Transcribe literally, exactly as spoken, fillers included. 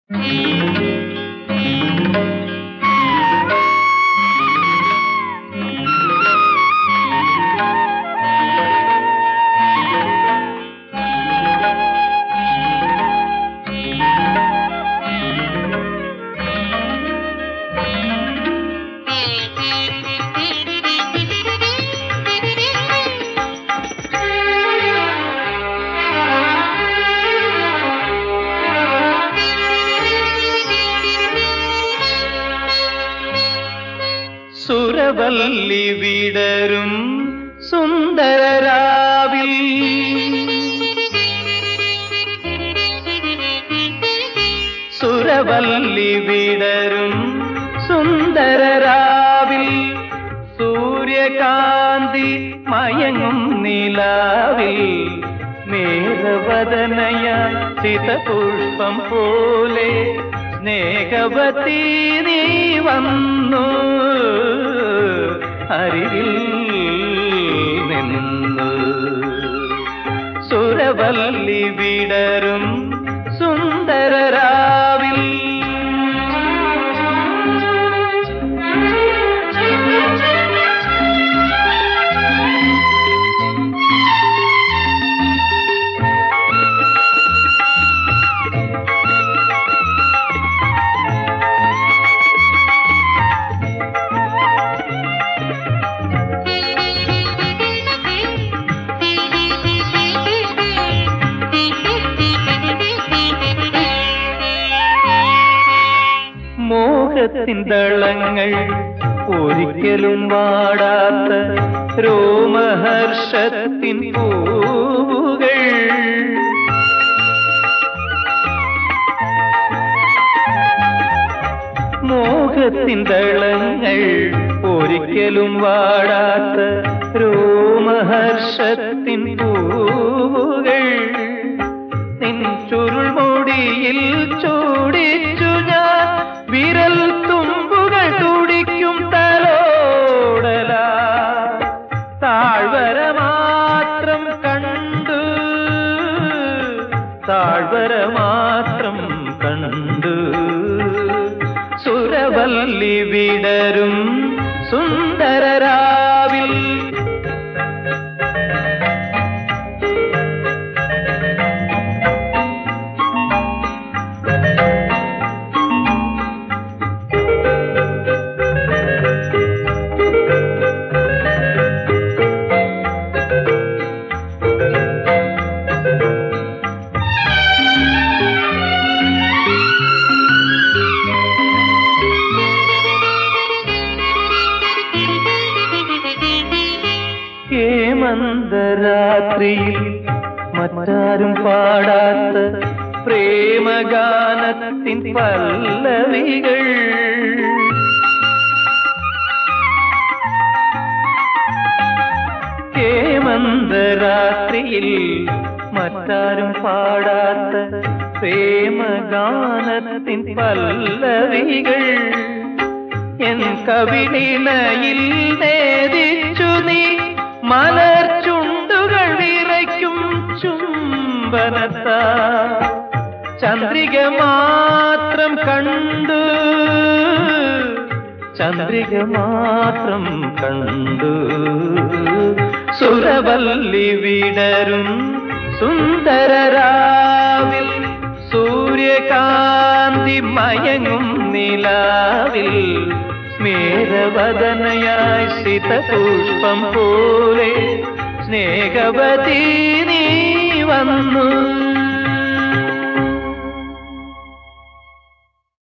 സുരവല്ലി വിടരും സുന്ദരരാവിൽ സുരവല്ലി വിടരും സുന്ദരരാവിൽ സൂര്യകാന്തി മയങ്ങും നിലാവിൽ മേഘവദനയ ചിതപുഷ്പം പോലെ സ്നേഹവതി നീ വന്നു അരികിൽ നിന്നു. സുരവല്ലി വിടരും സുന്ദരരാവിൽ മോഹത്തിൻ ദളങ്ങൾ ഒരിക്കലും വാടാത്ത രോമഹർഷത്തിൻ പൂവുകൾ മോഹത്തിൻ ദളങ്ങൾ ഒരിക്കലും വാടാത്ത രോമഹർഷത്തിൻ പൂവുകൾ നിൻ ചുരുൾമുടിയിൽ ചൂടിച്ചു ഞാൻ വിരൽ തുമ്പുകൾ തുടിക്കും തലോടല താഴ്വര മാത്രം കണ്ടു താഴ്വര മാത്രം കണ്ടു. സുരവല്ലി വിടരും സുന്ദരരാവിൽ ഹേമന്തരാത്രിയിൽ മറ്റാരും പാടാത്ത പ്രേമഗാനത്തിൻ പല്ലവികൾ ഹേമന്തരാത്രിയിൽ മറ്റാരും പാടാത്ത പ്രേമഗാനത്തിൻ പല്ലവികൾ എൻ കവിളിണയിൽ നേദിച്ചു നീ മലർ ചുണ്ടുകൾ വിറയ്ക്കും ചുംബനത്ത ചന്ദ്രിക മാത്രം കണ്ടു ചന്ദ്രിക മാത്രം കണ്ടു. സുരവല്ലി വിടരും സുന്ദരരാവിൽ സൂര്യകാന്തി മയങ്ങും നിലാവിൽ സ്മേരവദനയായി ശിതപുഷ്പം പോലെ സ്നേഹവതി നീ വന്നു.